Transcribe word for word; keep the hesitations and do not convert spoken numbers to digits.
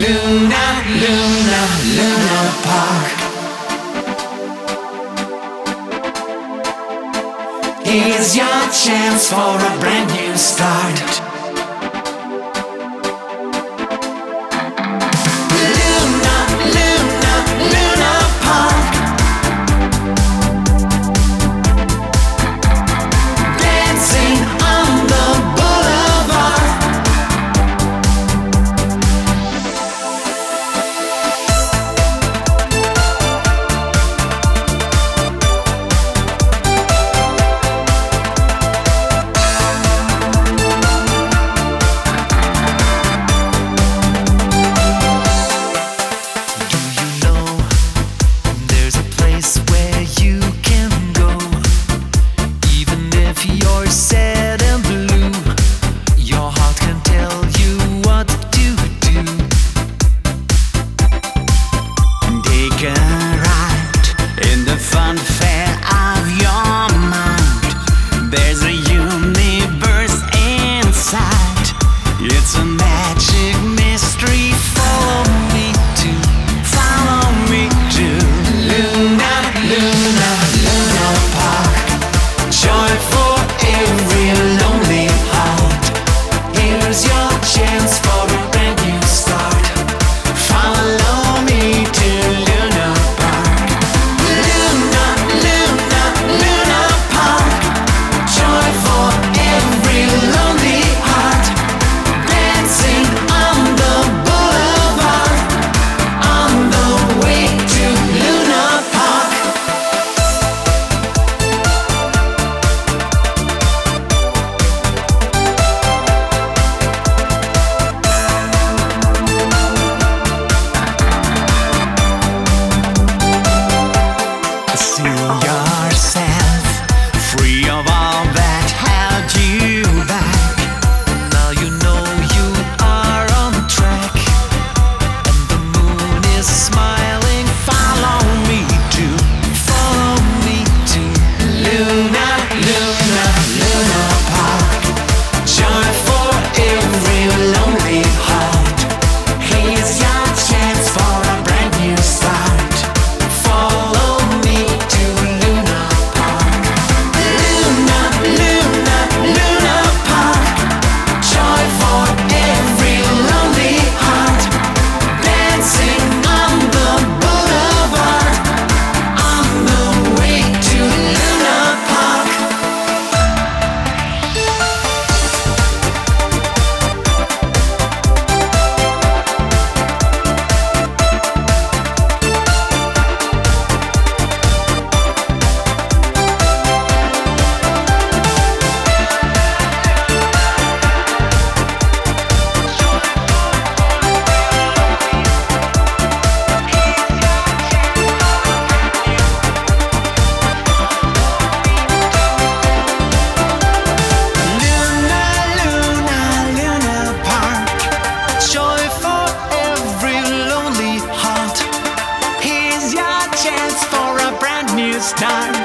Luna, Luna, Luna Park. Here's your chance for a brand new start. Luna, Luna, Luna Park. Dancing on the boulevard. Sad and blue, your heart can tell you what to do. Take a ride in the fun fair of your mind. There's a universe inside. It's a magic mystery. Follow me to, follow me to Luna, Luna, Luna Park. Joyful every lonely heart. Here's your chance for a brand new start. Follow me to Luna Park. Luna, Luna, Luna Park. Joyful every lonely heart. Dancing on the boulevard. On the way to Luna Park. See yourself free of all that held you back. Now you know you are on track, and the moon is smiling. Follow me to, follow me to Luna, Luna, Luna Park. Joy for every lonely heart. Here's your chance for a brand new start. Follow me to Luna Park. Luna, Luna, Luna Park. Joy for every lonely heart. Dancing on the boulevard. On the way to Luna Park. Luna, Luna, Luna Park. Joy for every lonely heart. Here's your chance for a brand new start.